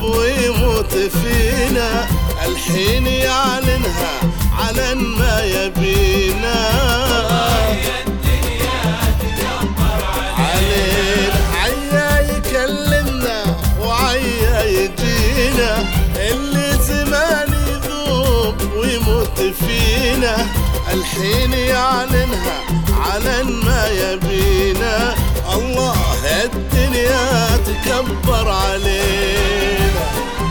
ويموت فينا، الحين يعلنها علن ما يبينا. علينا عيا يكلمنا وعيا يجينا، اللي زمان يذوب ويموت فينا، الحين يعلنها علن ما يبينا. الله الدنيا تكبر علينا.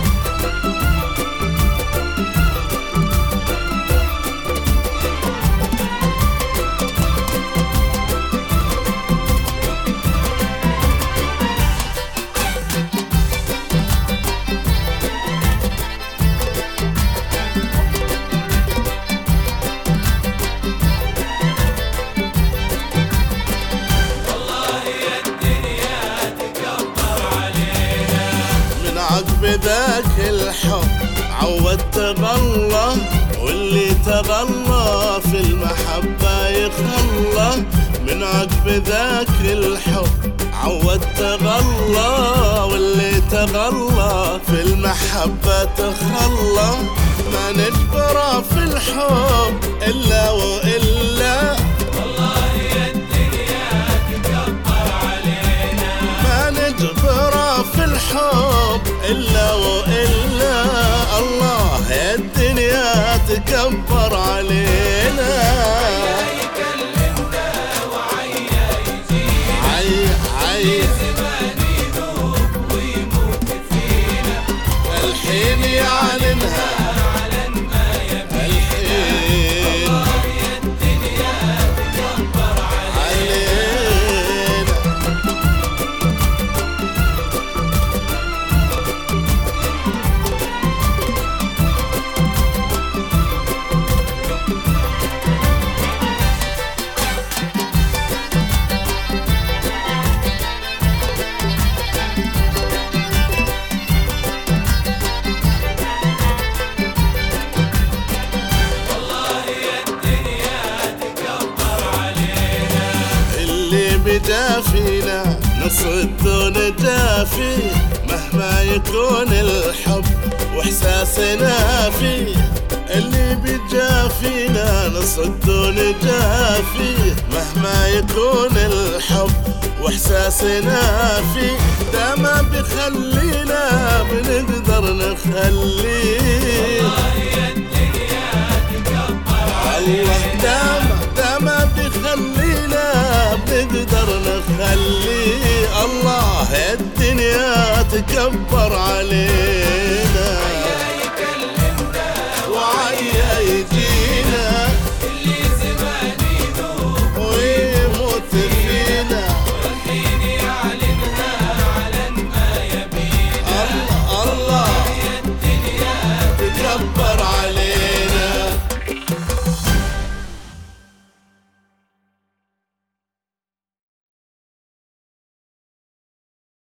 بذاك الحب عود تغلى، واللي تغلى في المحبة يخلى. من عقب ذاك الحب عود تغلى، واللي تغلى في المحبة تخلى. ما نجبره في الحب إلا وإلا، والله يا الدنيا تكبر علينا. ما نجبره في الحب إلا وإلا، الله يا الدنيا تكبر علينا. عيا يكلمنا وعيا يجينا، عيا زمان يذوب ويموت فينا، الحين يعلنها علن ما يبينا. الله يا الدنيا تكبر علينا. بجافينا نص الدون جافي، مهما يكون الحب واحساسنا فيه. اللي بجافينا نص الدون جافي، مهما يكون الحب واحساسنا فيه. ده ما بيخلينا بنقدر نخليه، والله يا الدنيا تكبر علينا. ده ما بيخلينا بنقدر نخليه، الله الدنيا تكبر عليه.